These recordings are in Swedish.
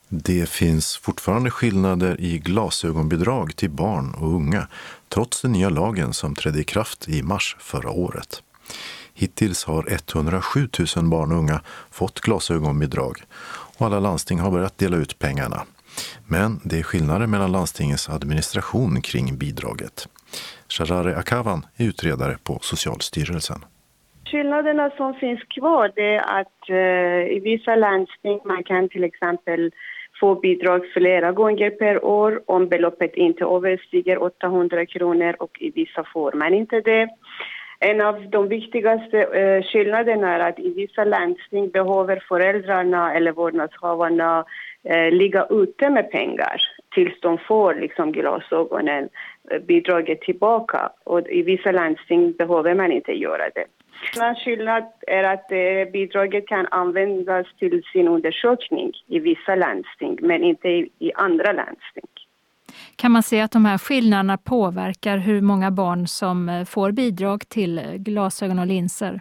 Det finns fortfarande skillnader i glasögonbidrag till barn och unga, trots den nya lagen som trädde i kraft i mars förra året. Hittills har 107 000 barn och unga fått glasögonbidrag och alla landsting har börjat dela ut pengarna. Men det är skillnader mellan landstingens administration kring bidraget. Sharare Akavan är utredare på Socialstyrelsen. Skillnaderna som finns kvar det är att i vissa landsting man kan till exempel få bidrag flera gånger per år om beloppet inte överstiger 800 kronor och i vissa får man inte det. En av de viktigaste skillnaderna är att i vissa landsting behöver föräldrarna eller vårdnadshavarna ligga ute med pengar tills de får glasögonen bidraget tillbaka. Och i vissa landsting behöver man inte göra det. En skillnad är att bidraget kan användas till sin undersökning i vissa landsting men inte i andra landsting. Kan man se att de här skillnaderna påverkar hur många barn som får bidrag till glasögon och linser?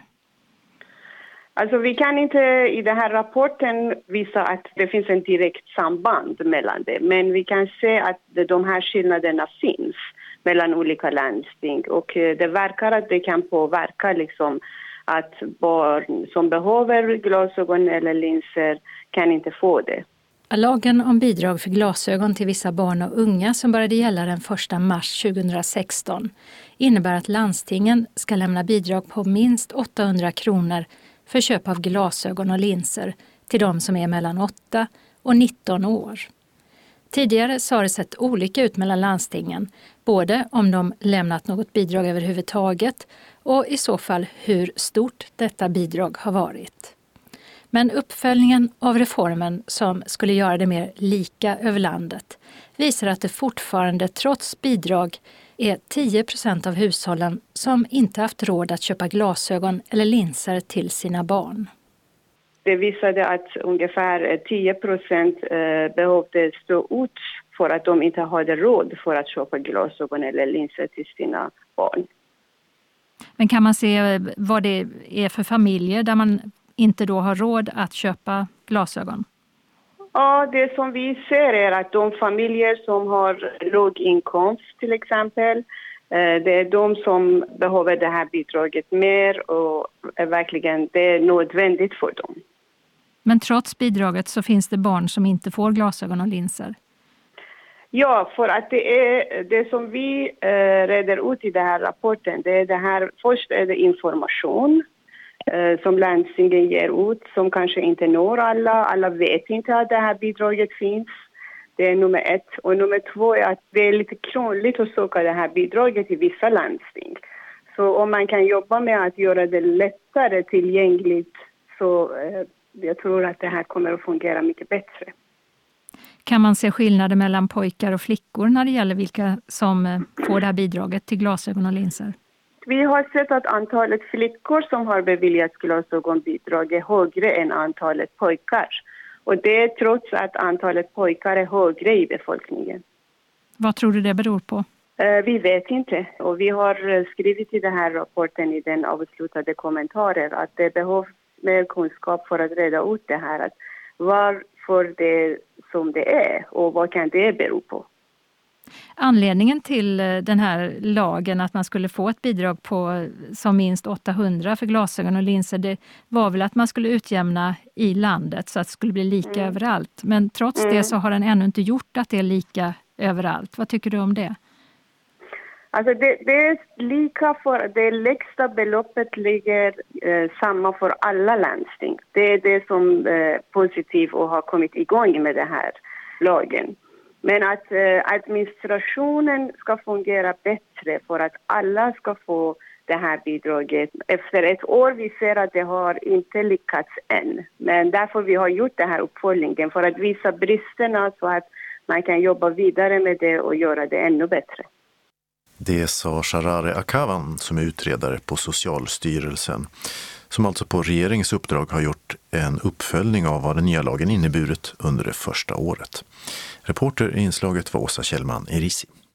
Alltså vi kan inte i den här rapporten visa att det finns en direkt samband mellan det. Men vi kan se att de här skillnaderna finns mellan olika landsting. Och det verkar att det kan påverka att barn som behöver glasögon eller linser kan inte få det. Lagen om bidrag för glasögon till vissa barn och unga som började gälla den 1 mars 2016 innebär att landstingen ska lämna bidrag på minst 800 kronor för köp av glasögon och linser till de som är mellan 8 och 19 år. Tidigare så har det sett olika ut mellan landstingen, både om de lämnat något bidrag överhuvudtaget och i så fall hur stort detta bidrag har varit. Men uppföljningen av reformen som skulle göra det mer lika över landet visar att det fortfarande trots bidrag är 10% av hushållen som inte haft råd att köpa glasögon eller linser till sina barn. Det visade att ungefär 10% behövde stå ut för att de inte hade råd för att köpa glasögon eller linser till sina barn. Men kan man se vad det är för familjer där man inte då har råd att köpa glasögon? Ja, det som vi ser är att de familjer som har låg inkomst till exempel, det är de som behöver det här bidraget mer och verkligen det är nödvändigt för dem. Men trots bidraget så finns det barn som inte får glasögon och linser? Ja, för att det är det som vi reder ut i den här rapporten. Det är det här, först är det information som landstingen ger ut som kanske inte når alla. Alla vet inte att det här bidraget finns. Det är nummer 1. Och nummer 2 är att det är lite krångligt att söka det här bidraget i vissa landsting. Så om man kan jobba med att göra det lättare tillgängligt så jag tror att det här kommer att fungera mycket bättre. Kan man se skillnader mellan pojkar och flickor när det gäller vilka som får det här bidraget till glasögon och linser? Vi har sett att antalet flickor som har beviljats glasögonbidrag är högre än antalet pojkar. Och det är trots att antalet pojkar är högre i befolkningen. Vad tror du det beror på? Vi vet inte. Och vi har skrivit i den här rapporten i den avslutade kommentarer att det behövs mer kunskap för att reda ut det här. Att varför det är som det är och vad kan det bero på? Anledningen till den här lagen att man skulle få ett bidrag på som minst 800 för glasögon och linser, det var väl att man skulle utjämna i landet så att det skulle bli lika överallt. Men trots det så har den ännu inte gjort att det är lika överallt. Vad tycker du om det? Alltså det är lika för det lägsta beloppet ligger samma för alla landsting. Det är det som är positivt och har kommit igång med den här lagen. Men att administrationen ska fungera bättre för att alla ska få det här bidraget. Efter ett år vi ser att det har inte lyckats än. Men därför vi har gjort den här uppföljningen för att visa bristerna så att man kan jobba vidare med det och göra det ännu bättre. Det sa Sharare Akavan som är utredare på Socialstyrelsen, som alltså på regeringens uppdrag har gjort en uppföljning av vad den nya lagen inneburit under det första året. Reporter i inslaget var Åsa Kjellman Erisi.